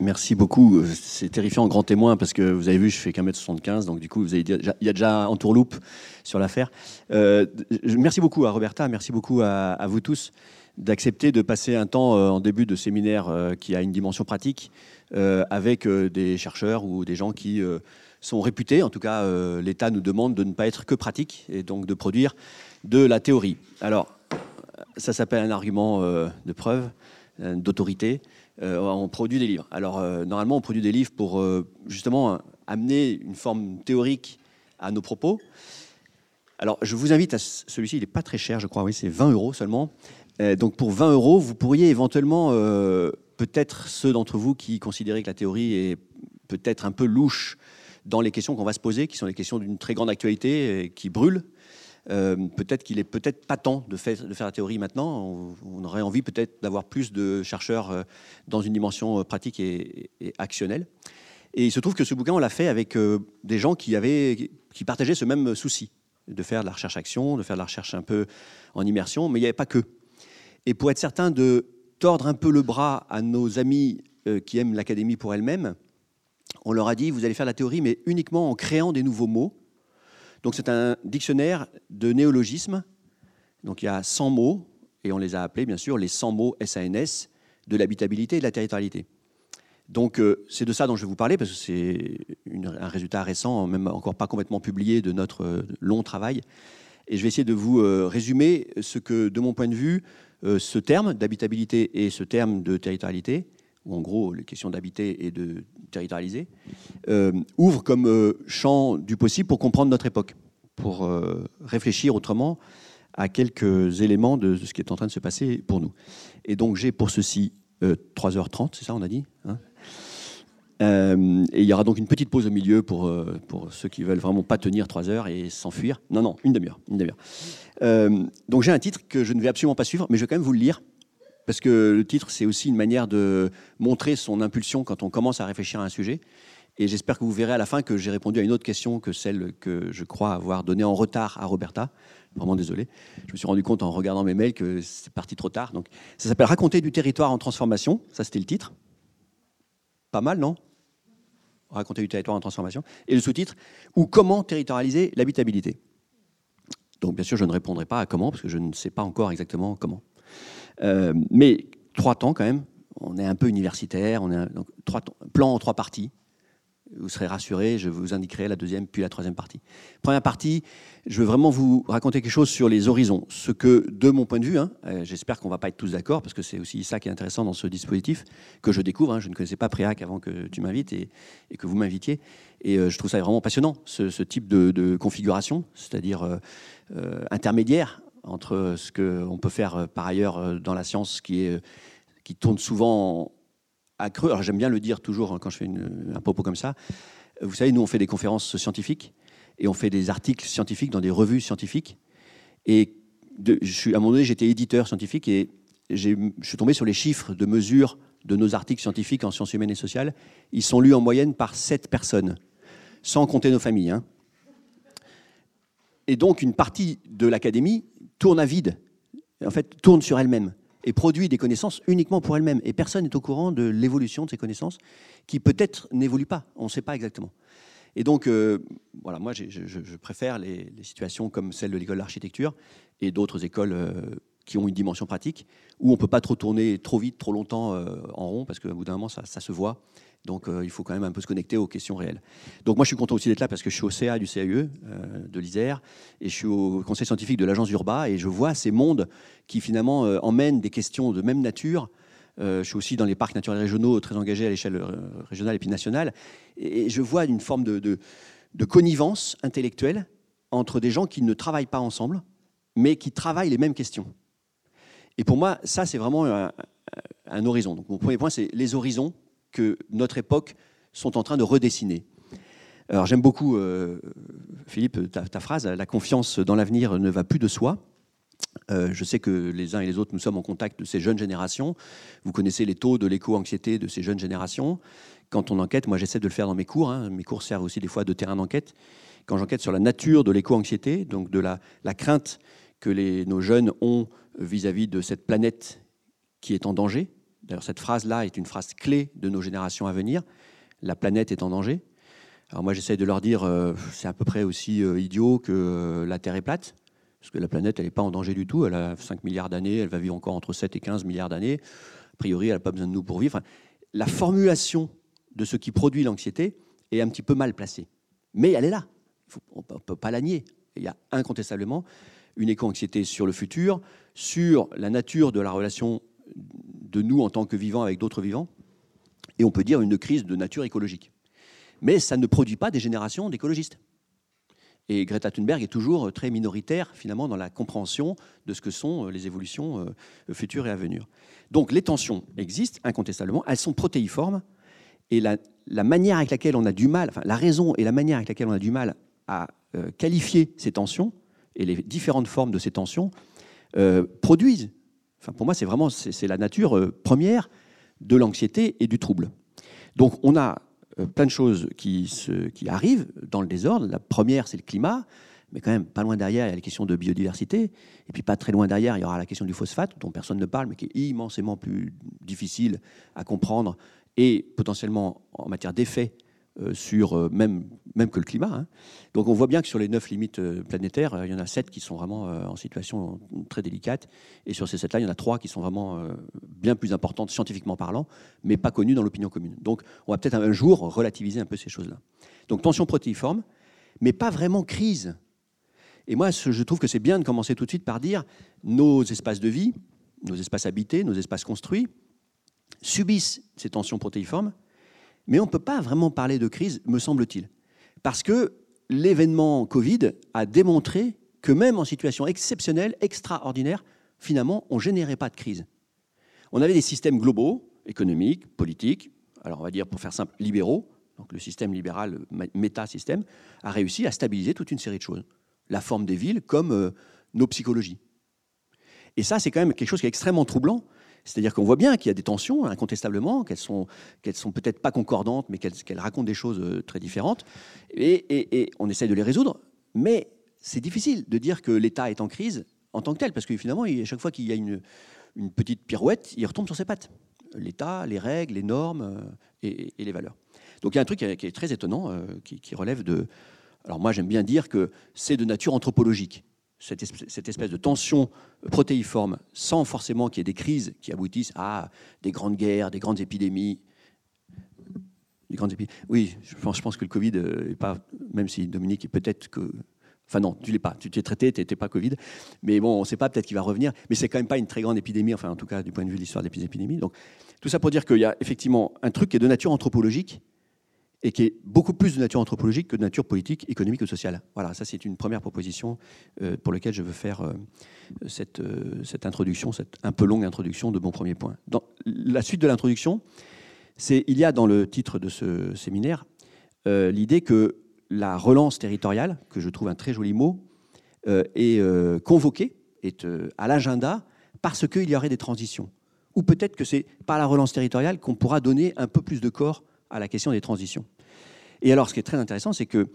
Merci beaucoup. C'est terrifiant en grand témoin parce que vous avez vu, je fais qu'un mètre 75, donc du coup, vous avez dit, il y a déjà un tourloupe sur l'affaire. Merci beaucoup à Roberta, merci beaucoup à vous tous d'accepter de passer un temps en début de séminaire qui a une dimension pratique avec des chercheurs ou des gens qui sont réputés. En tout cas, l'État nous demande de ne pas être que pratique et donc de produire de la théorie. Alors, ça s'appelle un argument de preuve, d'autorité. On produit des livres. Alors, normalement, on produit des livres pour justement amener une forme théorique à nos propos. Alors, je vous invite à celui-ci, il n'est pas très cher, je crois, oui, c'est 20 € seulement. Donc, pour 20 €, vous pourriez éventuellement, peut-être ceux d'entre vous qui considéraient que la théorie est peut-être un peu louche dans les questions qu'on va se poser, qui sont les questions d'une très grande actualité et qui brûlent. Peut-être qu'il est peut-être pas temps de faire la théorie maintenant. On aurait envie peut-être d'avoir plus de chercheurs dans une dimension pratique et actionnelle. Et il se trouve que ce bouquin, on l'a fait avec des gens qui partageaient ce même souci, de faire de la recherche-action, de faire de la recherche un peu en immersion, mais il n'y avait pas que. Et pour être certain de tordre un peu le bras à nos amis qui aiment l'académie pour elle-même, on leur a dit, vous allez faire la théorie, mais uniquement en créant des nouveaux mots. Donc c'est un dictionnaire de néologismes. Donc il y a 100 mots, et on les a appelés bien sûr les 100 mots SANS de l'habitabilité et de la territorialité. Donc c'est de ça dont je vais vous parler, parce que c'est un résultat récent, même encore pas complètement publié, de notre long travail. Et je vais essayer de vous résumer ce que, de mon point de vue, ce terme d'habitabilité et ce terme de territorialité, ou en gros les questions d'habiter et de territorialiser, ouvrent comme champ du possible pour comprendre notre époque, pour réfléchir autrement à quelques éléments de ce qui est en train de se passer pour nous. Et donc j'ai pour ceci 3h30, c'est ça on a dit, hein, et il y aura donc une petite pause au milieu pour ceux qui veulent vraiment pas tenir 3 heures et s'enfuir. Non, une demi-heure. Donc j'ai un titre que je ne vais absolument pas suivre, mais je vais quand même vous le lire. Parce que le titre, c'est aussi une manière de montrer son impulsion quand on commence à réfléchir à un sujet. Et j'espère que vous verrez à la fin que j'ai répondu à une autre question que celle que je crois avoir donnée en retard à Roberta. Vraiment désolé. Je me suis rendu compte en regardant mes mails que c'est parti trop tard. Donc, ça s'appelle « Raconter du territoire en transformation ». Ça, c'était le titre. Pas mal, non ? Raconter du territoire en transformation. Et le sous-titre « Ou comment territorialiser l'habitabilité ». Donc, bien sûr, je ne répondrai pas à comment, parce que je ne sais pas encore exactement comment. Mais 3 temps quand même, on est un peu universitaire, donc 3 temps, plan en 3 parties. Vous serez rassurés, je vous indiquerai la deuxième puis la troisième partie. Première partie, je veux vraiment vous raconter quelque chose sur les horizons. Ce que, de mon point de vue, j'espère qu'on ne va pas être tous d'accord, parce que c'est aussi ça qui est intéressant dans ce dispositif, que je découvre. Je ne connaissais pas Préac avant que tu m'invites et que vous m'invitiez. Et je trouve ça vraiment passionnant, ce type de configuration, c'est-à-dire intermédiaire entre ce qu'on peut faire par ailleurs dans la science qui tourne souvent à creux. Alors j'aime bien le dire toujours quand je fais un propos comme ça. Vous savez, nous on fait des conférences scientifiques et on fait des articles scientifiques dans des revues scientifiques. Et à un moment donné, j'étais éditeur scientifique et je suis tombé sur les chiffres de mesure de nos articles scientifiques en sciences humaines et sociales. Ils sont lus en moyenne par 7 personnes, sans compter nos familles. Et donc une partie de l'académie tourne à vide, en fait tourne sur elle-même et produit des connaissances uniquement pour elle-même. Et personne n'est au courant de l'évolution de ces connaissances qui peut-être n'évoluent pas, on ne sait pas exactement. Et donc, voilà, moi je préfère les situations comme celle de l'école d'architecture et d'autres écoles qui ont une dimension pratique, où on ne peut pas trop tourner trop vite, trop longtemps en rond, parce qu'au bout d'un moment ça se voit. Donc il faut quand même un peu se connecter aux questions réelles. Donc moi je suis content aussi d'être là parce que je suis au CA du CAUE de l'Isère et je suis au conseil scientifique de l'agence Urba et je vois ces mondes qui finalement emmènent des questions de même nature. Je suis aussi dans les parcs naturels régionaux très engagés à l'échelle régionale et puis nationale et je vois une forme de connivence intellectuelle entre des gens qui ne travaillent pas ensemble mais qui travaillent les mêmes questions. Et pour moi ça c'est vraiment un horizon. Donc mon premier point c'est les horizons que notre époque sont en train de redessiner. Alors j'aime beaucoup, Philippe, ta phrase, la confiance dans l'avenir ne va plus de soi. Je sais que les uns et les autres, nous sommes en contact de ces jeunes générations. Vous connaissez les taux de l'éco-anxiété de ces jeunes générations. Quand on enquête, moi j'essaie de le faire dans mes cours. Mes cours servent aussi des fois de terrain d'enquête. Quand j'enquête sur la nature de l'éco-anxiété, donc de la crainte que nos jeunes ont vis-à-vis de cette planète qui est en danger, D'ailleurs, cette phrase-là est une phrase clé de nos générations à venir. La planète est en danger. Alors moi, j'essaye de leur dire, c'est à peu près aussi idiot que la Terre est plate, parce que la planète, elle n'est pas en danger du tout. Elle a 5 milliards d'années, elle va vivre encore entre 7 et 15 milliards d'années. A priori, elle n'a pas besoin de nous pour vivre. Enfin, la formulation de ce qui produit l'anxiété est un petit peu mal placée. Mais elle est là. On ne peut pas la nier. Il y a incontestablement une éco-anxiété sur le futur, sur la nature de la relation de nous en tant que vivants avec d'autres vivants, et on peut dire une crise de nature écologique. Mais ça ne produit pas des générations d'écologistes. Et Greta Thunberg est toujours très minoritaire, finalement, dans la compréhension de ce que sont les évolutions futures et à venir. Donc les tensions existent, incontestablement, elles sont protéiformes, et la manière avec laquelle on a du mal, enfin la raison et la manière avec laquelle on a du mal à qualifier ces tensions, et les différentes formes de ces tensions, produisent, enfin pour moi c'est la nature première de l'anxiété et du trouble. Donc on a plein de choses qui arrivent dans le désordre. La première, c'est le climat, mais quand même pas loin derrière, il y a les questions de biodiversité, et puis pas très loin derrière, il y aura la question du phosphate, dont personne ne parle, mais qui est immensément plus difficile à comprendre, et potentiellement en matière d'effet sur même que le climat. Hein. Donc on voit bien que sur les 9 limites planétaires, il y en a 7 qui sont vraiment en situation très délicate, et sur ces 7-là, il y en a 3 qui sont vraiment bien plus importantes scientifiquement parlant, mais pas connues dans l'opinion commune. Donc on va peut-être un jour relativiser un peu ces choses-là. Donc tension protéiforme, mais pas vraiment crise. Et moi, je trouve que c'est bien de commencer tout de suite par dire nos espaces de vie, nos espaces habités, nos espaces construits, subissent ces tensions protéiformes, mais on ne peut pas vraiment parler de crise, me semble-t-il. Parce que l'événement Covid a démontré que même en situation exceptionnelle, extraordinaire, finalement, on ne générait pas de crise. On avait des systèmes globaux, économiques, politiques, alors on va dire, pour faire simple, libéraux, donc le système libéral, méta-système, a réussi à stabiliser toute une série de choses. La forme des villes comme nos psychologies. Et ça, c'est quand même quelque chose qui est extrêmement troublant. C'est-à-dire qu'on voit bien qu'il y a des tensions, incontestablement, qu'elles sont peut-être pas concordantes, mais qu'elles racontent des choses très différentes. Et on essaye de les résoudre. Mais c'est difficile de dire que l'État est en crise en tant que tel, parce que finalement, à chaque fois qu'il y a une petite pirouette, il retombe sur ses pattes. L'État, les règles, les normes et les valeurs. Donc il y a un truc qui est très étonnant, qui relève de... Alors moi, j'aime bien dire que c'est de nature anthropologique. Cette espèce de tension protéiforme, sans forcément qu'il y ait des crises qui aboutissent à des grandes guerres, des grandes épidémies. Oui, je pense que le Covid n'est pas, même si Dominique est peut-être que... Enfin non, tu l'es pas, tu t'es traité, tu n'étais pas Covid. Mais bon, on ne sait pas, peut-être qu'il va revenir. Mais c'est quand même pas une très grande épidémie, enfin en tout cas du point de vue de l'histoire des épidémies. Donc tout ça pour dire qu'il y a effectivement un truc qui est de nature anthropologique, et qui est beaucoup plus de nature anthropologique que de nature politique, économique ou sociale. Voilà, ça c'est une première proposition pour laquelle je veux faire cette introduction, cette un peu longue introduction de mon premier point. Dans la suite de l'introduction, il y a dans le titre de ce séminaire l'idée que la relance territoriale, que je trouve un très joli mot, est convoquée, est à l'agenda parce qu'il y aurait des transitions. Ou peut-être que c'est par la relance territoriale qu'on pourra donner un peu plus de corps à la question des transitions. Et alors, ce qui est très intéressant, c'est que,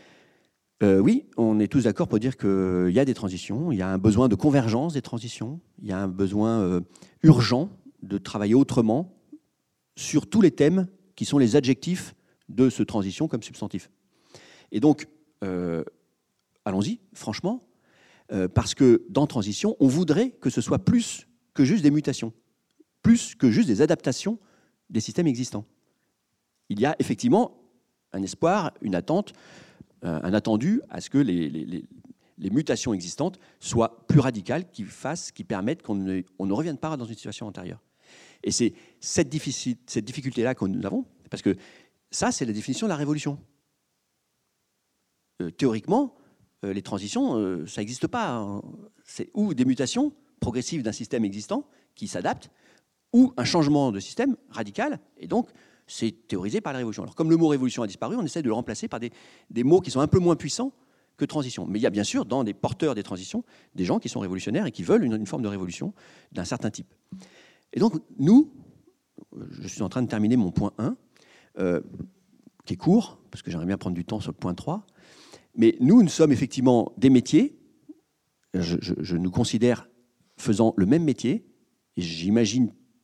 oui, on est tous d'accord pour dire qu'il y a des transitions, il y a un besoin de convergence des transitions, il y a un besoin urgent de travailler autrement sur tous les thèmes qui sont les adjectifs de ce transition comme substantif. Et donc, allons-y, franchement, parce que dans transition, on voudrait que ce soit plus que juste des mutations, plus que juste des adaptations des systèmes existants. Il y a effectivement un espoir, une attente, un attendu à ce que les mutations existantes soient plus radicales, qui permettent qu'on ne revienne pas dans une situation antérieure. Et c'est cette difficulté-là que nous avons, parce que ça, c'est la définition de la révolution. Théoriquement, les transitions, ça n'existe pas. Hein. C'est ou des mutations progressives d'un système existant qui s'adapte, ou un changement de système radical, et donc c'est théorisé par la révolution. Alors, comme le mot révolution a disparu, on essaie de le remplacer par des mots qui sont un peu moins puissants que transition. Mais il y a bien sûr, dans des porteurs des transitions, des gens qui sont révolutionnaires et qui veulent une forme de révolution d'un certain type. Et donc, nous, je suis en train de terminer mon point 1, qui est court, parce que j'aimerais bien prendre du temps sur le point 3, mais nous sommes effectivement des métiers, je nous considère faisant le même métier, et j'imagine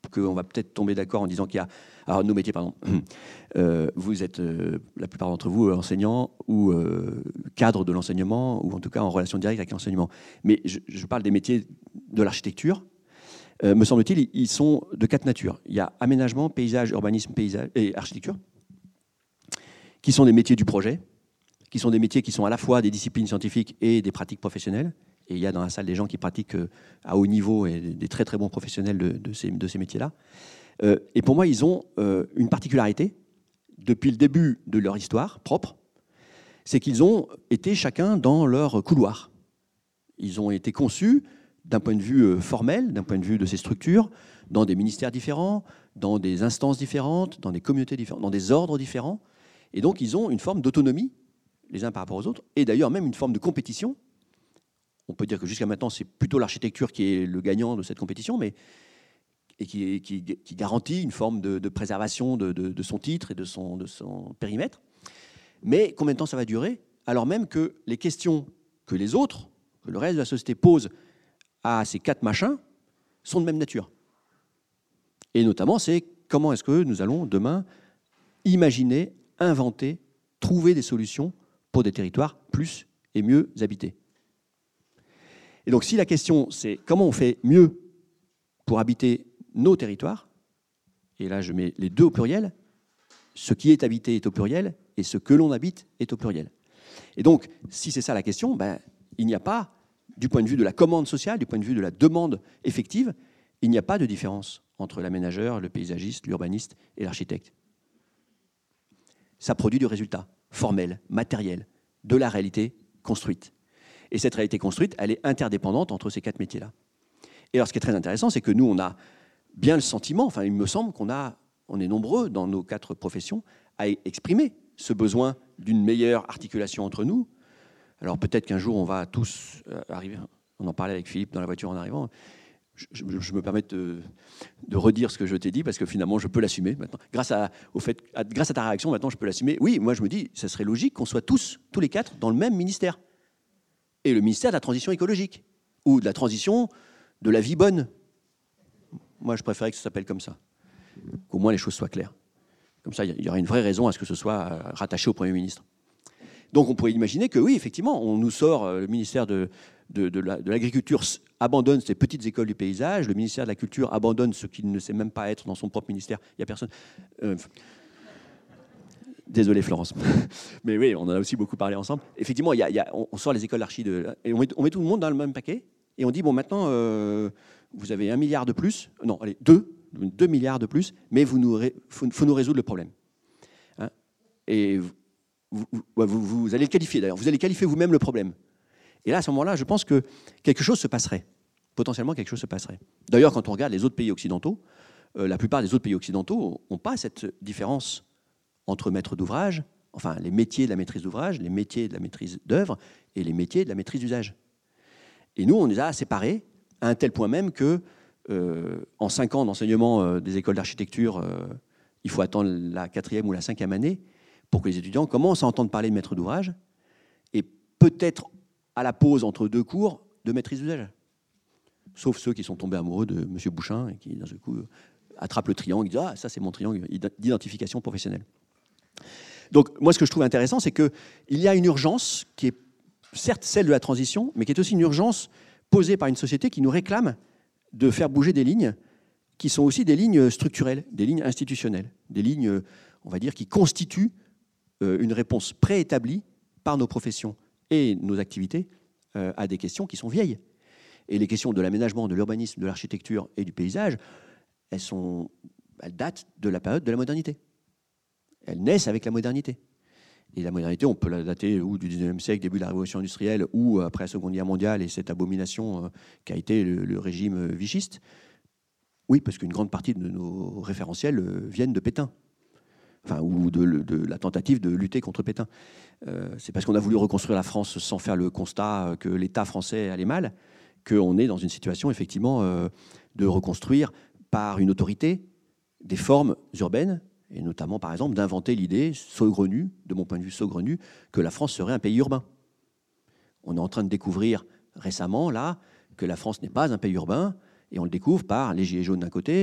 qu'on va peut-être tomber d'accord en disant qu'il y a... Alors, nos métiers, pardon. Vous êtes, la plupart d'entre vous, enseignants ou cadres de l'enseignement, ou en tout cas en relation directe avec l'enseignement. Mais je parle des métiers de l'architecture. Me semble-t-il, ils sont de 4 natures. Il y a aménagement, paysage, urbanisme, paysage et architecture, qui sont des métiers du projet, qui sont des métiers qui sont à la fois des disciplines scientifiques et des pratiques professionnelles. Et il y a dans la salle des gens qui pratiquent à haut niveau et des très très bons professionnels de ces métiers-là. Et pour moi, ils ont une particularité depuis le début de leur histoire propre, c'est qu'ils ont été chacun dans leur couloir. Ils ont été conçus d'un point de vue formel, d'un point de vue de ces structures, dans des ministères différents, dans des instances différentes, dans des communautés différentes, dans des ordres différents. Et donc, ils ont une forme d'autonomie, les uns par rapport aux autres, et d'ailleurs même une forme de compétition. On peut dire que jusqu'à maintenant, c'est plutôt l'architecture qui est le gagnant de cette compétition, mais et qui garantit une forme de préservation de son titre et de son périmètre. Mais combien de temps ça va durer, alors même que les questions que les autres, que le reste de la société pose à ces 4 machins, sont de même nature. Et notamment, c'est comment est-ce que nous allons demain imaginer, inventer, trouver des solutions pour des territoires plus et mieux habités. Et donc, si la question, c'est comment on fait mieux pour habiter nos territoires, et là, je mets les deux au pluriel, ce qui est habité est au pluriel, et ce que l'on habite est au pluriel. Et donc, si c'est ça la question, il n'y a pas, du point de vue de la commande sociale, du point de vue de la demande effective, il n'y a pas de différence entre l'aménageur, le paysagiste, l'urbaniste et l'architecte. Ça produit du résultat formel, matériel, de la réalité construite. Et cette réalité construite, elle est interdépendante entre ces 4 métiers-là. Et alors, ce qui est très intéressant, c'est que nous, on a bien le sentiment, enfin, il me semble on est nombreux dans nos 4 professions à exprimer ce besoin d'une meilleure articulation entre nous. Alors, peut-être qu'un jour, on va tous arriver, on en parlait avec Philippe dans la voiture en arrivant, je me permets de redire ce que je t'ai dit, parce que finalement, je peux l'assumer maintenant. Grâce à ta réaction, maintenant, je peux l'assumer. Oui, moi, je me dis, ça serait logique qu'on soit tous les 4, dans le même ministère. Et le ministère de la transition écologique, ou de la transition de la vie bonne. Moi, je préférais que ça s'appelle comme ça, qu'au moins les choses soient claires. Comme ça, il y aurait une vraie raison à ce que ce soit rattaché au Premier ministre. Donc, on pourrait imaginer que, oui, effectivement, on nous sort, le ministère de l'Agriculture abandonne ces petites écoles du paysage, le ministère de la Culture abandonne ce qu'il ne sait même pas être dans son propre ministère. Il n'y a personne... Désolé Florence. Mais oui, on en a aussi beaucoup parlé ensemble. Effectivement, on sort les écoles d'archi, et on met tout le monde dans le même paquet, et on dit, bon, maintenant, vous avez 1 milliard de plus, non, allez, 2 milliards de plus, mais faut nous résoudre le problème. Hein, et vous allez le qualifier, d'ailleurs, vous allez qualifier vous-même le problème. Et là, à ce moment-là, je pense que quelque chose se passerait. Potentiellement, quelque chose se passerait. D'ailleurs, quand on regarde les autres pays occidentaux, la plupart des autres pays occidentaux n'ont pas cette différence entre maîtres d'ouvrage, enfin les métiers de la maîtrise d'ouvrage, les métiers de la maîtrise d'œuvre et les métiers de la maîtrise d'usage. Et nous, on les a séparés à un tel point même que en 5 ans d'enseignement des écoles d'architecture, il faut attendre la 4e ou la 5e année pour que les étudiants commencent à entendre parler de maître d'ouvrage et peut-être à la pause entre 2 cours de maîtrise d'usage. Sauf ceux qui sont tombés amoureux de M. Bouchin et qui, d'un seul coup, attrapent le triangle et disent « Ah, ça, c'est mon triangle d'identification professionnelle ». Donc, moi, ce que je trouve intéressant, c'est qu'il y a une urgence qui est certes celle de la transition, mais qui est aussi une urgence posée par une société qui nous réclame de faire bouger des lignes qui sont aussi des lignes structurelles, des lignes institutionnelles, des lignes, on va dire, qui constituent une réponse préétablie par nos professions et nos activités à des questions qui sont vieilles. Et les questions de l'aménagement, de l'urbanisme, de l'architecture et du paysage, elles datent de la période de la modernité. Elles naissent avec la modernité. Et la modernité, on peut la dater ou du 19e siècle, début de la Révolution industrielle, ou après la Seconde Guerre mondiale et cette abomination qu'a été le régime vichiste. Oui, parce qu'une grande partie de nos référentiels viennent de Pétain, enfin, ou de la tentative de lutter contre Pétain. C'est parce qu'on a voulu reconstruire la France sans faire le constat que l'État français allait mal, qu'on est dans une situation, effectivement, de reconstruire par une autorité des formes urbaines, et notamment, par exemple, d'inventer l'idée saugrenue, de mon point de vue saugrenue, que la France serait un pays urbain. On est en train de découvrir récemment, là, que la France n'est pas un pays urbain, et on le découvre par les Gilets jaunes d'un côté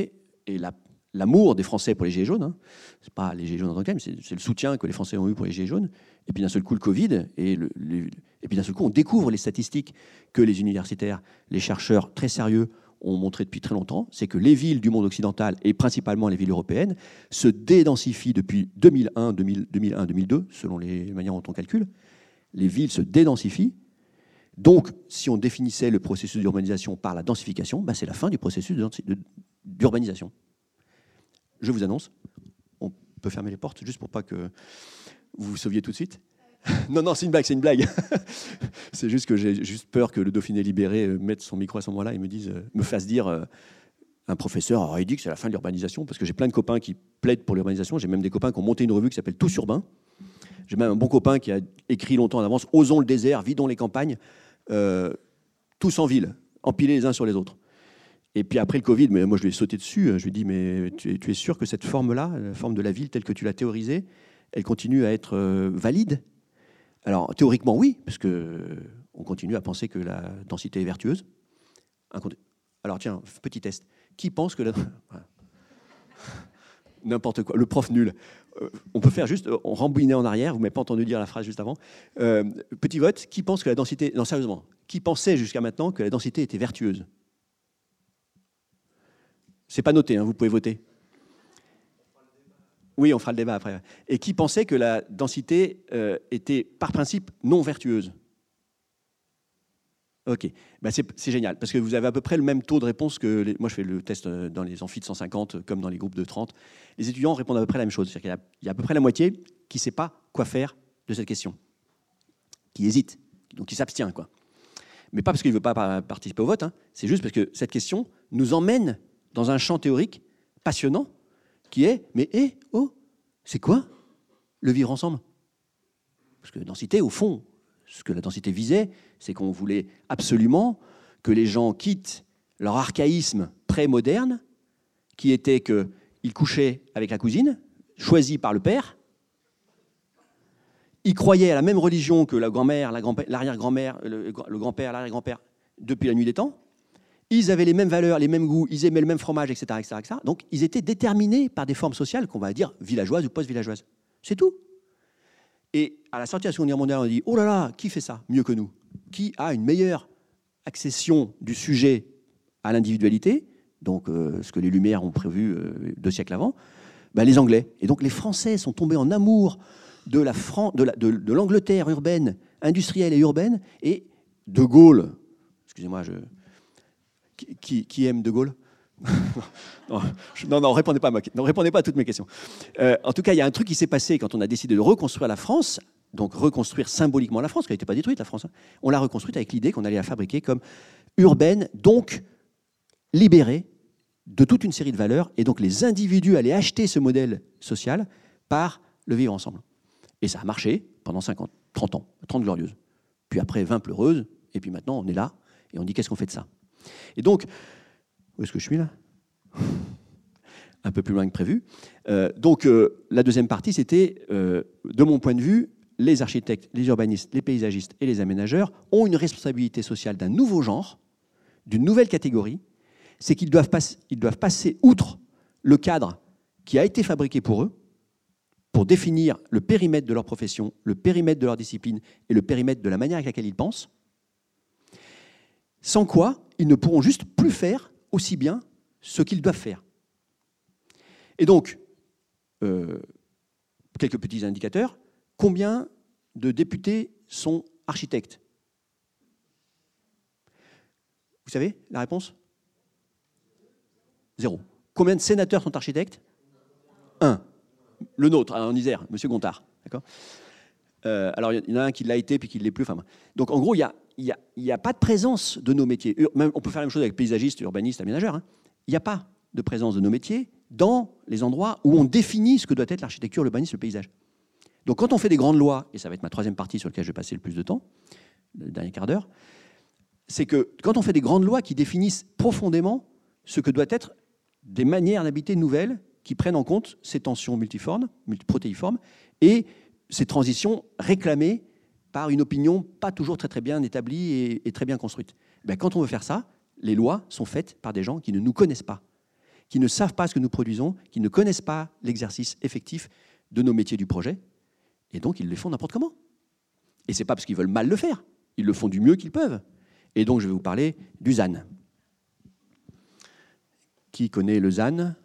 et l'amour des Français pour les Gilets jaunes, hein. C'est pas les Gilets jaunes en tant que tel, mais c'est le soutien que les Français ont eu pour les Gilets jaunes. Et puis d'un seul coup, le Covid, et puis d'un seul coup, on découvre les statistiques que les universitaires, les chercheurs très sérieux ont montré depuis très longtemps, c'est que les villes du monde occidental, et principalement les villes européennes, se dédensifient depuis 2001-2002, selon les manières dont on calcule. Les villes se dédensifient. Donc, si on définissait le processus d'urbanisation par la densification, bah, c'est la fin du processus d'urbanisation. Je vous annonce, on peut fermer les portes juste pour pas que vous vous sauviez tout de suite. Non, c'est une blague, c'est une blague. C'est juste que j'ai juste peur que le Dauphiné libéré mette son micro à ce moment-là et me fasse dire un professeur aurait dit que c'est la fin de l'urbanisation, parce que j'ai plein de copains qui plaident pour l'urbanisation. J'ai même des copains qui ont monté une revue qui s'appelle Tous Urbains. J'ai même un bon copain qui a écrit longtemps en avance Osons le désert, vidons les campagnes, tous en ville, empilés les uns sur les autres. Et puis après le Covid, mais moi je lui ai sauté dessus, je lui ai dit mais tu es sûr que cette forme-là, la forme de la ville telle que tu l'as théorisée, elle continue à être valide? Alors théoriquement oui, parce qu'on continue à penser que la densité est vertueuse. Alors tiens, petit test. Qui pense que la... N'importe quoi, le prof nul. On peut faire juste, on rembobiner en arrière, vous ne m'avez pas entendu dire la phrase juste avant. Petit vote, qui pense que la densité... Non, sérieusement, qui pensait jusqu'à maintenant que la densité était vertueuse? C'est pas noté, hein, vous pouvez voter. Oui, on fera le débat après. Et qui pensait que la densité était, par principe, non vertueuse? Ok, ben c'est génial, parce que vous avez à peu près le même taux de réponse que... Moi, je fais le test dans les amphis de 150, comme dans les groupes de 30. Les étudiants répondent à peu près la même chose. C'est-à-dire qu'il y a à peu près la moitié qui ne sait pas quoi faire de cette question, qui hésite, donc qui s'abstient, quoi. Mais pas parce qu'il ne veut pas participer au vote, hein. C'est juste parce que cette question nous emmène dans un champ théorique passionnant qui est, mais c'est quoi le vivre ensemble? Parce que densité, au fond, ce que la densité visait, c'est qu'on voulait absolument que les gens quittent leur archaïsme pré-moderne, qui était qu'ils couchaient avec la cousine, choisie par le père, ils croyaient à la même religion que la grand-mère, l'arrière-grand-mère, le grand-père, l'arrière-grand-père, depuis la nuit des temps. Ils avaient les mêmes valeurs, les mêmes goûts, ils aimaient le même fromage, etc., etc., etc. Donc, ils étaient déterminés par des formes sociales qu'on va dire villageoises ou post-villageoises. C'est tout. Et à la sortie de la Seconde Guerre mondiale, on dit « Oh là là, qui fait ça mieux que nous? Qui a une meilleure accession du sujet à l'individualité ?» Donc, ce que les Lumières ont prévu 2 siècles avant, ben, les Anglais. Et donc, les Français sont tombés en amour de l'Angleterre urbaine, industrielle et urbaine, et De Gaulle, excusez-moi, qui aime De Gaulle? Non, répondez pas à toutes mes questions. En tout cas, il y a un truc qui s'est passé quand on a décidé de reconstruire la France, donc reconstruire symboliquement la France, qui n'était pas détruite, la France. Hein. On l'a reconstruite avec l'idée qu'on allait la fabriquer comme urbaine, donc libérée de toute une série de valeurs, et donc les individus allaient acheter ce modèle social par le vivre ensemble. Et ça a marché pendant 50, 30 ans, 30 glorieuses. Puis après 20 pleureuses, et puis maintenant on est là, et on dit qu'est-ce qu'on fait de ça? Et donc, où est-ce que je suis là? Un peu plus loin que prévu. La deuxième partie, c'était, de mon point de vue, les architectes, les urbanistes, les paysagistes et les aménageurs ont une responsabilité sociale d'un nouveau genre, d'une nouvelle catégorie. C'est qu'ils doivent passer outre le cadre qui a été fabriqué pour eux, pour définir le périmètre de leur profession, le périmètre de leur discipline et le périmètre de la manière avec laquelle ils pensent, sans quoi ils ne pourront juste plus faire aussi bien ce qu'ils doivent faire. Et donc, quelques petits indicateurs. Combien de députés sont architectes? Vous savez la réponse? 0. Combien de sénateurs sont architectes? 1. Le nôtre, en Isère, M. Gontard. D'accord. Alors, il y en a un qui l'a été puis qui ne l'est plus. Enfin, donc, en gros, il n'y a pas de présence de nos métiers. Même, on peut faire la même chose avec paysagistes, urbanistes, aménageurs. Hein. Il n'y a pas de présence de nos métiers dans les endroits où on définit ce que doit être l'architecture, l'urbanisme, le paysage. Donc, quand on fait des grandes lois, et ça va être ma troisième partie sur laquelle je vais passer le plus de temps, le dernier quart d'heure, c'est que quand on fait des grandes lois qui définissent profondément ce que doit être des manières d'habiter nouvelles qui prennent en compte ces tensions multiprotéiformes et ces transitions réclamées par une opinion pas toujours très bien établie et très bien construite. Ben, quand on veut faire ça, les lois sont faites par des gens qui ne nous connaissent pas, qui ne savent pas ce que nous produisons, qui ne connaissent pas l'exercice effectif de nos métiers du projet, et donc ils les font n'importe comment. Et ce n'est pas parce qu'ils veulent mal le faire, ils le font du mieux qu'ils peuvent. Et donc je vais vous parler du ZAN. Qui connaît le ZAN?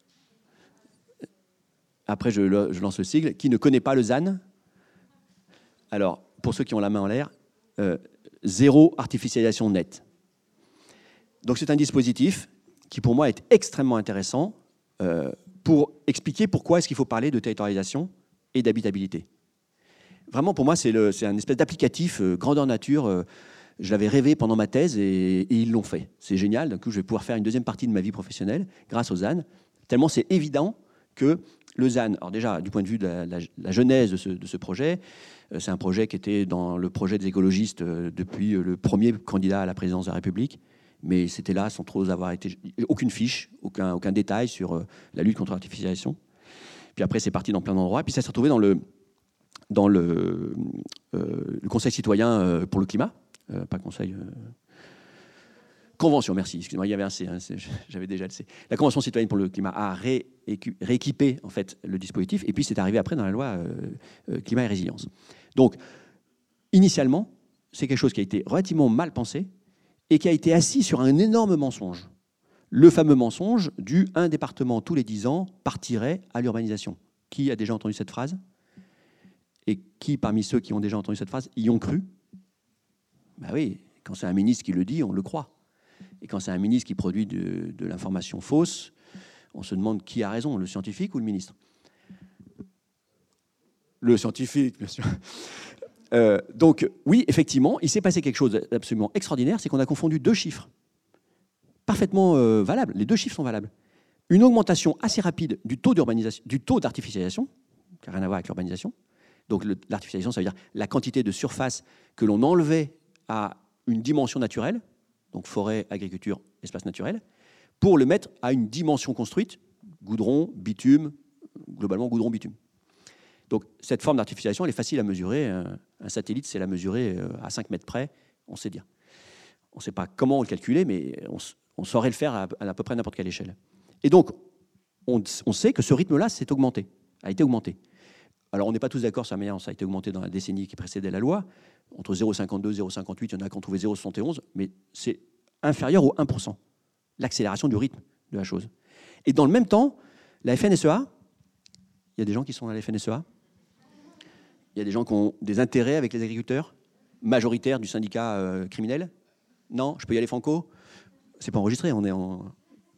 Après, je lance le sigle. Qui ne connaît pas le ZAN? Alors, pour ceux qui ont la main en l'air, zéro artificialisation nette. Donc, c'est un dispositif qui, pour moi, est extrêmement intéressant pour expliquer pourquoi est-ce qu'il faut parler de territorialisation et d'habitabilité. Vraiment, pour moi, c'est un espèce d'applicatif grandeur nature. Je l'avais rêvé pendant ma thèse et ils l'ont fait. C'est génial. Du coup, je vais pouvoir faire une deuxième partie de ma vie professionnelle grâce au ZAN. Tellement c'est évident que le ZAN, alors déjà, du point de vue de la genèse de ce projet, c'est un projet qui était dans le projet des écologistes depuis le premier candidat à la présidence de la République. Mais c'était là sans trop avoir été... Aucune fiche, aucun détail sur la lutte contre l'artificialisation. Puis après, c'est parti dans plein d'endroits. Puis ça s'est retrouvé dans le Conseil citoyen pour le climat. Pas conseil... Convention, merci. Excusez-moi, il y avait un C, hein, j'avais déjà le C. La Convention citoyenne pour le climat a rééquipé en fait, le dispositif, et puis c'est arrivé après dans la loi climat et résilience. Donc, initialement, c'est quelque chose qui a été relativement mal pensé et qui a été assis sur un énorme mensonge. Le fameux mensonge du un département tous les 10 ans partirait à l'urbanisation. Qui a déjà entendu cette phrase? Et qui, parmi ceux qui ont déjà entendu cette phrase, y ont cru? Ben oui, quand c'est un ministre qui le dit, on le croit. Et quand c'est un ministre qui produit de l'information fausse, on se demande qui a raison, le scientifique ou le ministre? Le scientifique, bien sûr. Donc, oui, effectivement, il s'est passé quelque chose d'absolument extraordinaire, c'est qu'on a confondu deux chiffres parfaitement valables. Les deux chiffres sont valables. Une augmentation assez rapide du taux d'artificialisation, qui n'a rien à voir avec l'urbanisation. Donc, l'artificialisation, ça veut dire la quantité de surface que l'on enlevait à une dimension naturelle, donc forêt, agriculture, espace naturel, pour le mettre à une dimension construite, goudron, bitume, globalement goudron, bitume. Donc cette forme d'artificialisation, elle est facile à mesurer. Un satellite, c'est la mesurer à 5 mètres près, on sait dire. On ne sait pas comment on le calculer, mais on saurait le faire à peu près n'importe quelle échelle. Et donc, on sait que ce rythme-là a été augmenté. Alors on n'est pas tous d'accord sur la manière dont ça a été augmenté dans la décennie qui précédait la loi. Entre 0,52 et 0,58, il y en a qui ont trouvé 0,71, mais c'est inférieur au 1%, l'accélération du rythme de la chose. Et dans le même temps, la FNSEA, il y a des gens qui sont à la FNSEA, il y a des gens qui ont des intérêts avec les agriculteurs, majoritaires du syndicat criminel. Non, je peux y aller franco? C'est pas enregistré, on est en...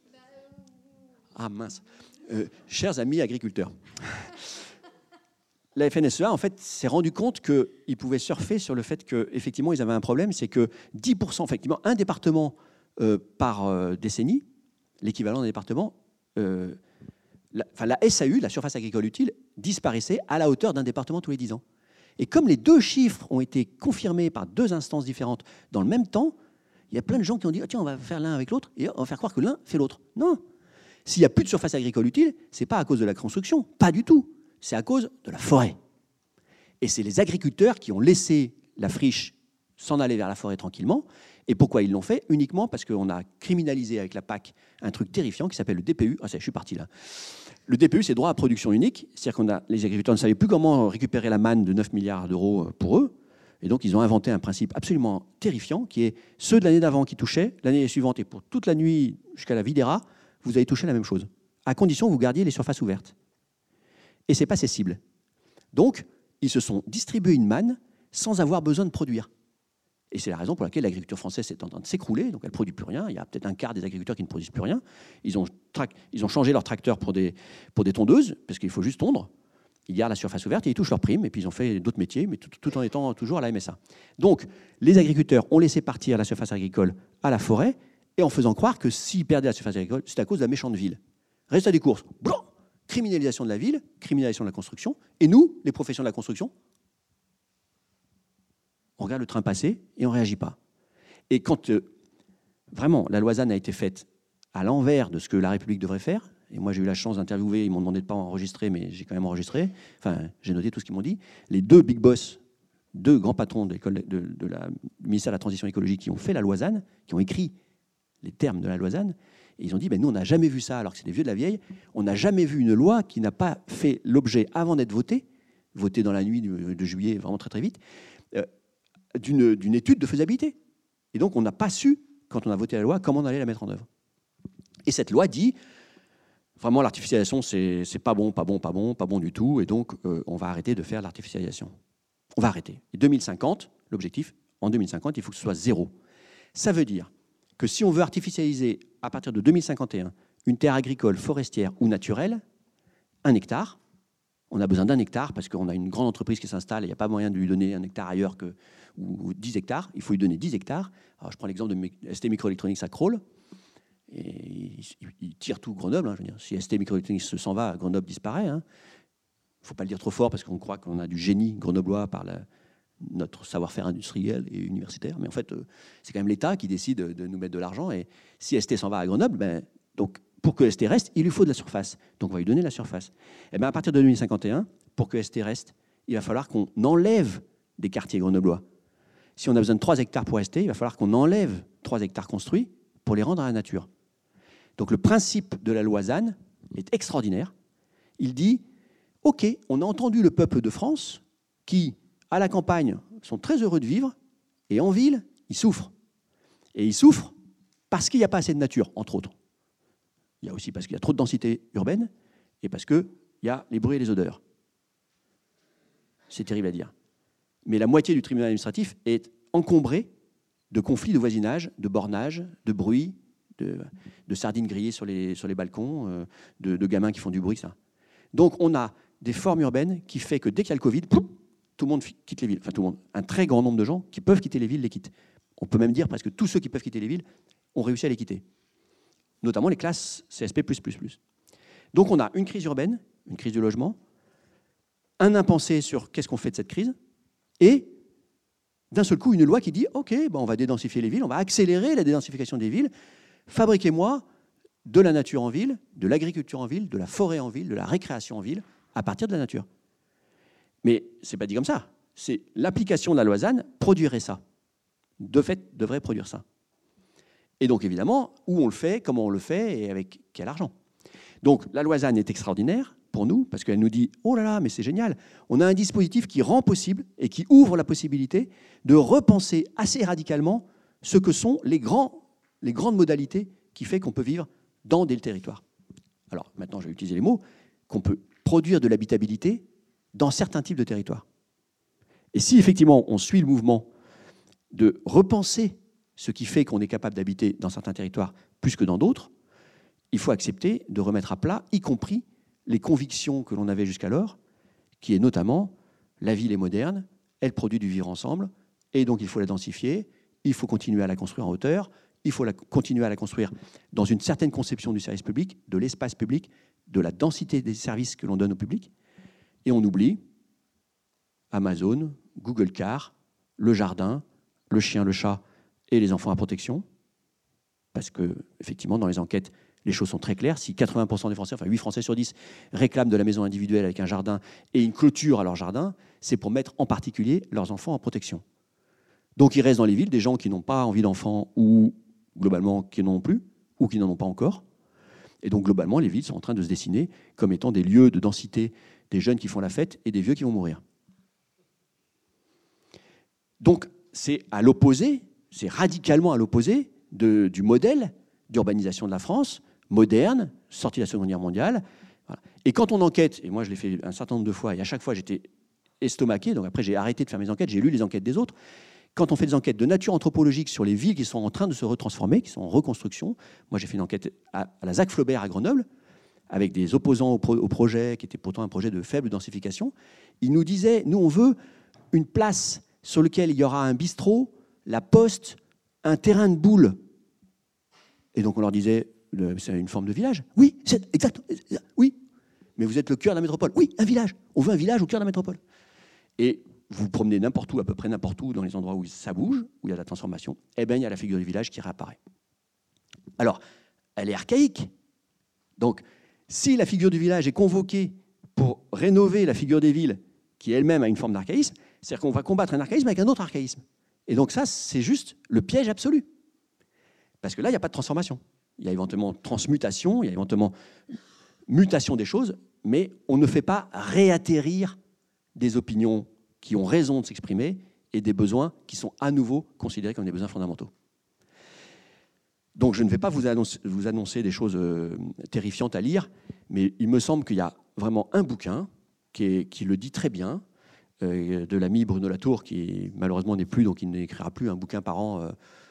Ah mince. Chers amis agriculteurs, la FNSEA, en fait, s'est rendu compte qu'ils pouvaient surfer sur le fait qu'effectivement, ils avaient un problème, c'est que 10%, effectivement, un département par décennie, l'équivalent d'un département, la SAU, la surface agricole utile, disparaissait à la hauteur d'un département tous les 10 ans. Et comme les deux chiffres ont été confirmés par deux instances différentes dans le même temps, il y a plein de gens qui ont dit « Tiens, on va faire l'un avec l'autre et on va faire croire que l'un fait l'autre ». Non. S'il n'y a plus de surface agricole utile, ce n'est pas à cause de la construction, pas du tout. C'est à cause de la forêt. Et c'est les agriculteurs qui ont laissé la friche s'en aller vers la forêt tranquillement. Et pourquoi ils l'ont fait? Uniquement parce qu'on a criminalisé avec la PAC un truc terrifiant qui s'appelle le DPU. Ah, je suis parti là. Le DPU, c'est droit à production unique. C'est-à-dire que les agriculteurs ne savaient plus comment récupérer la manne de 9 milliards d'euros pour eux. Et donc, ils ont inventé un principe absolument terrifiant qui est ceux de l'année d'avant qui touchaient, l'année suivante et pour toute la nuit jusqu'à la vie des rats, vous avez touché la même chose. À condition que vous gardiez les surfaces ouvertes. Et ce n'est pas cessible. Donc, ils se sont distribués une manne sans avoir besoin de produire. Et c'est la raison pour laquelle l'agriculture française est en train de s'écrouler, donc elle ne produit plus rien. Il y a peut-être un quart des agriculteurs qui ne produisent plus rien. Ils ont changé leurs tracteurs pour des tondeuses, parce qu'il faut juste tondre. Ils gardent la surface ouverte et ils touchent leur prime, et puis ils ont fait d'autres métiers, mais tout en étant toujours à la MSA. Donc, les agriculteurs ont laissé partir la surface agricole à la forêt, et en faisant croire que s'ils perdaient la surface agricole, c'est à cause de la méchante ville. Résultat des courses, blanc, criminalisation de la ville, criminalisation de la construction, et nous, les professions de la construction, on regarde le train passer et on ne réagit pas. Et quand vraiment la loi ZAN a été faite à l'envers de ce que la République devrait faire, et moi j'ai eu la chance d'interviewer, ils m'ont demandé de ne pas enregistrer, mais j'ai quand même enregistré, enfin j'ai noté tout ce qu'ils m'ont dit, les deux big boss, deux grands patrons du ministère de la Transition écologique qui ont fait la loi ZAN, qui ont écrit les termes de la loi ZAN, Et ils ont dit, nous, on n'a jamais vu ça, alors que c'est des vieux de la vieille. On n'a jamais vu une loi qui n'a pas fait l'objet, avant d'être votée dans la nuit de juillet, vraiment très très vite, d'une étude de faisabilité. Et donc, on n'a pas su, quand on a voté la loi, comment on allait la mettre en œuvre. Et cette loi dit, vraiment, l'artificialisation, c'est pas bon, pas bon, pas bon, pas bon du tout, et donc on va arrêter de faire l'artificialisation. On va arrêter. Et 2050, l'objectif, en 2050, il faut que ce soit 0. Ça veut dire que si on veut artificialiser, à partir de 2051, une terre agricole, forestière ou naturelle, 1 hectare, on a besoin d'1 hectare parce qu'on a une grande entreprise qui s'installe et il n'y a pas moyen de lui donner 1 hectare ailleurs ou 10 hectares. Il faut lui donner 10 hectares. Alors, je prends l'exemple de ST Microelectronics à Crolles. Et il tire tout Grenoble. Je veux dire, si ST Microelectronics s'en va, Grenoble disparaît. Il ne faut pas le dire trop fort parce qu'on croit qu'on a du génie grenoblois par notre savoir-faire industriel et universitaire. Mais en fait, c'est quand même l'État qui décide de nous mettre de l'argent. Et si ST s'en va à Grenoble, donc, pour que ST reste, il lui faut de la surface. Donc, on va lui donner de la surface. Et à partir de 2051, pour que ST reste, il va falloir qu'on enlève des quartiers grenoblois. Si on a besoin de 3 hectares pour ST, il va falloir qu'on enlève 3 hectares construits pour les rendre à la nature. Donc, le principe de la loi ZAN est extraordinaire. Il dit, OK, on a entendu le peuple de France qui, à la campagne, sont très heureux de vivre, et en ville, ils souffrent. Et ils souffrent parce qu'il n'y a pas assez de nature, entre autres. Il y a aussi parce qu'il y a trop de densité urbaine et parce qu'il y a les bruits et les odeurs. C'est terrible à dire. Mais la moitié du tribunal administratif est encombrée de conflits de voisinage, de bornage, de bruit, de sardines grillées sur les balcons, de gamins qui font du bruit. Ça. Donc on a des formes urbaines qui fait que dès qu'il y a le Covid, tout le monde quitte les villes. Enfin tout le monde, un très grand nombre de gens qui peuvent quitter les villes les quittent. On peut même dire presque tous ceux qui peuvent quitter les villes ont réussi à les quitter. Notamment les classes CSP++. Donc on a une crise urbaine, une crise du logement, un impensé sur qu'est-ce qu'on fait de cette crise, et d'un seul coup une loi qui dit « Ok, on va dédensifier les villes, on va accélérer la dédensification des villes, fabriquez-moi de la nature en ville, de l'agriculture en ville, de la forêt en ville, de la récréation en ville, à partir de la nature. » Mais ce n'est pas dit comme ça. C'est l'application de la loi ZAN produirait ça. De fait, devrait produire ça. Et donc, évidemment, où on le fait, comment on le fait et avec quel argent. Donc, la loi ZAN est extraordinaire pour nous parce qu'elle nous dit « Oh là là, mais c'est génial !» On a un dispositif qui rend possible et qui ouvre la possibilité de repenser assez radicalement ce que sont les grandes modalités qui font qu'on peut vivre dans des territoires. Alors, maintenant, je vais utiliser les mots, qu'on peut produire de l'habitabilité dans certains types de territoires. Et si, effectivement, on suit le mouvement de repenser ce qui fait qu'on est capable d'habiter dans certains territoires plus que dans d'autres, il faut accepter de remettre à plat, y compris les convictions que l'on avait jusqu'alors, qui est notamment la ville est moderne, elle produit du vivre ensemble, et donc il faut la densifier, il faut continuer à la construire en hauteur, il faut continuer à la construire dans une certaine conception du service public, de l'espace public, de la densité des services que l'on donne au public, et on oublie Amazon, Google Car, le jardin, le chien, le chat, et les enfants à protection, parce que, effectivement, dans les enquêtes, les choses sont très claires. Si 80% des Français, enfin 8 Français sur 10, réclament de la maison individuelle avec un jardin et une clôture à leur jardin, c'est pour mettre en particulier leurs enfants en protection. Donc il reste dans les villes des gens qui n'ont pas envie d'enfants ou, globalement, qui n'en ont plus ou qui n'en ont pas encore. Et donc, globalement, les villes sont en train de se dessiner comme étant des lieux de densité des jeunes qui font la fête et des vieux qui vont mourir. Donc, c'est à l'opposé, c'est radicalement à l'opposé du modèle d'urbanisation de la France, moderne, sortie de la Seconde Guerre mondiale. Voilà. Et quand on enquête, et moi je l'ai fait un certain nombre de fois, et à chaque fois j'étais estomaqué, donc après j'ai arrêté de faire mes enquêtes, j'ai lu les enquêtes des autres. Quand on fait des enquêtes de nature anthropologique sur les villes qui sont en train de se retransformer, qui sont en reconstruction, moi j'ai fait une enquête à la Zach Flaubert à Grenoble, avec des opposants au projet, qui était pourtant un projet de faible densification. Ils nous disaient, nous on veut une place sur laquelle il y aura un bistrot, la poste, un terrain de boules. Et donc on leur disait, c'est une forme de village. Oui, c'est exact. Oui, mais vous êtes le cœur de la métropole. Oui, un village. On veut un village au cœur de la métropole. Et vous vous promenez n'importe où, à peu près n'importe où, dans les endroits où ça bouge, où il y a de la transformation, eh bien il y a la figure du village qui réapparaît. Alors, elle est archaïque. Donc, si la figure du village est convoquée pour rénover la figure des villes, qui elle-même a une forme d'archaïsme, c'est-à-dire qu'on va combattre un archaïsme avec un autre archaïsme. Et donc ça, c'est juste le piège absolu. Parce que là, il n'y a pas de transformation. il y a éventuellement transmutation, il y a éventuellement mutation des choses, mais on ne fait pas réatterrir des opinions qui ont raison de s'exprimer et des besoins qui sont à nouveau considérés comme des besoins fondamentaux. Donc je ne vais pas vous annoncer des choses terrifiantes à lire, mais il me semble qu'il y a vraiment un bouquin qui le dit très bien, de l'ami Bruno Latour, qui malheureusement n'est plus, donc il n'écrira plus un bouquin par an,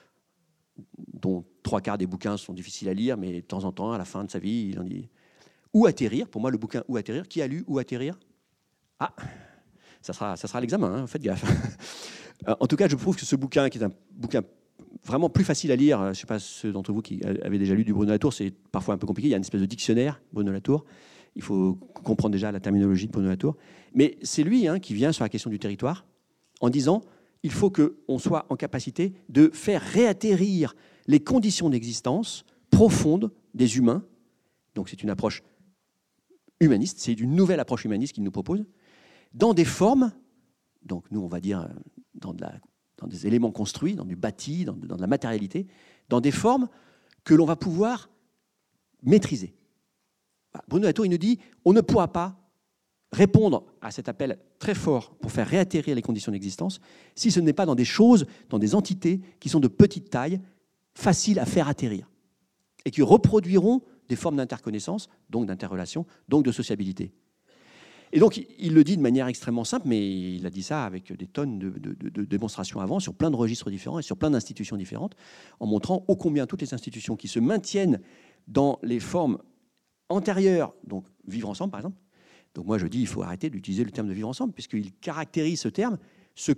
dont 3/4 des bouquins sont difficiles à lire, mais de temps en temps, à la fin de sa vie, il en dit « Où atterrir ?» Pour moi, le bouquin « Où atterrir ?» Qui a lu « Où atterrir ?» Ah, ça sera l'examen, hein, faites gaffe. En tout cas, je trouve que ce bouquin, qui est un bouquin vraiment plus facile à lire, je ne sais pas ceux d'entre vous qui avaient déjà lu du Bruno Latour, c'est parfois un peu compliqué, il y a une espèce de dictionnaire, Bruno Latour, il faut comprendre déjà la terminologie de Bruno Latour, mais c'est lui qui vient sur la question du territoire en disant il faut qu'on soit en capacité de faire réatterrir les conditions d'existence profondes des humains, donc c'est une approche humaniste, c'est une nouvelle approche humaniste qu'il nous propose, dans des formes, donc nous on va dire dans des éléments construits, dans du bâti, dans de la matérialité, dans des formes que l'on va pouvoir maîtriser. Bruno Latour, il nous dit on ne pourra pas répondre à cet appel très fort pour faire réatterrir les conditions d'existence si ce n'est pas dans des choses, dans des entités qui sont de petite taille, faciles à faire atterrir, et qui reproduiront des formes d'interconnaissance, donc d'interrelation, donc de sociabilité. Et donc, il le dit de manière extrêmement simple, mais il a dit ça avec des tonnes de démonstrations avant, sur plein de registres différents et sur plein d'institutions différentes, en montrant ô combien toutes les institutions qui se maintiennent dans les formes antérieures, donc vivre ensemble par exemple. Donc moi je dis il faut arrêter d'utiliser le terme de vivre ensemble, puisqu'il caractérise ce terme, ce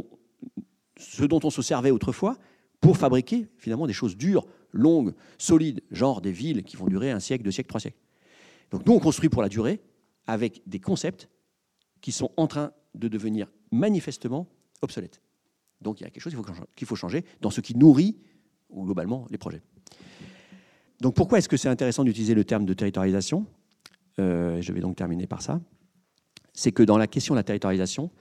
dont on se servait autrefois pour fabriquer finalement des choses dures, longues, solides, genre des villes qui vont durer 1 siècle, 2 siècles, 3 siècles. Donc nous on construit pour la durée, avec des concepts qui sont en train de devenir manifestement obsolètes. Donc il y a quelque chose qu'il faut changer dans ce qui nourrit globalement les projets. Donc pourquoi est-ce que c'est intéressant d'utiliser le terme de territorialisation ? Je vais donc terminer par ça. C'est que dans la question de la territorialisation,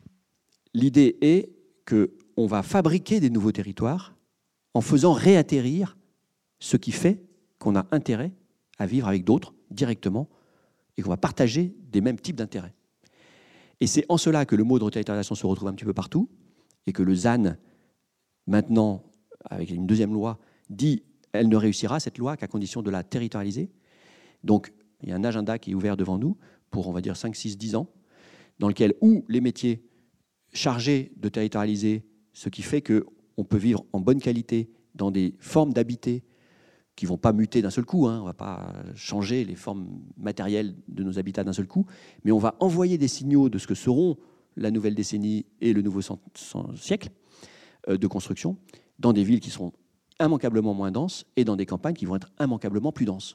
l'idée est qu'on va fabriquer des nouveaux territoires en faisant réatterrir ce qui fait qu'on a intérêt à vivre avec d'autres directement et qu'on va partager des mêmes types d'intérêts. Et c'est en cela que le mot de reterritorialisation se retrouve un petit peu partout et que le ZAN, maintenant, avec une deuxième loi, dit elle ne réussira, cette loi, qu'à condition de la territorialiser. Donc, il y a un agenda qui est ouvert devant nous pour, on va dire, 5, 6, 10 ans, dans lequel, où les métiers chargés de territorialiser, ce qui fait qu'on peut vivre en bonne qualité dans des formes d'habiter qui ne vont pas muter d'un seul coup, on ne va pas changer les formes matérielles de nos habitats d'un seul coup, mais on va envoyer des signaux de ce que seront la nouvelle décennie et le nouveau siècle de construction dans des villes qui seront immanquablement moins denses et dans des campagnes qui vont être immanquablement plus denses.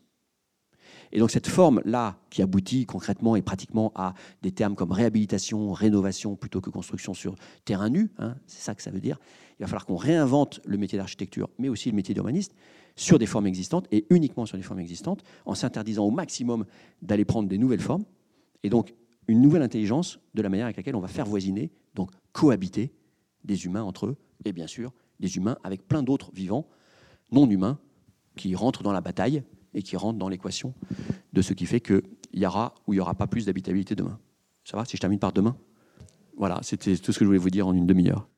Et donc cette forme-là, qui aboutit concrètement et pratiquement à des termes comme réhabilitation, rénovation, plutôt que construction sur terrain nu, c'est ça que ça veut dire, il va falloir qu'on réinvente le métier d'architecture, mais aussi le métier d'urbaniste, sur des formes existantes, et uniquement sur des formes existantes, en s'interdisant au maximum d'aller prendre des nouvelles formes, et donc une nouvelle intelligence de la manière avec laquelle on va faire voisiner, donc cohabiter des humains entre eux, et bien sûr des humains avec plein d'autres vivants, non humains, qui rentrent dans la bataille, et qui rentrent dans l'équation de ce qui fait qu'il y aura ou il n'y aura pas plus d'habitabilité demain. Ça va, si je termine par demain ? Voilà, c'était tout ce que je voulais vous dire en une demi-heure.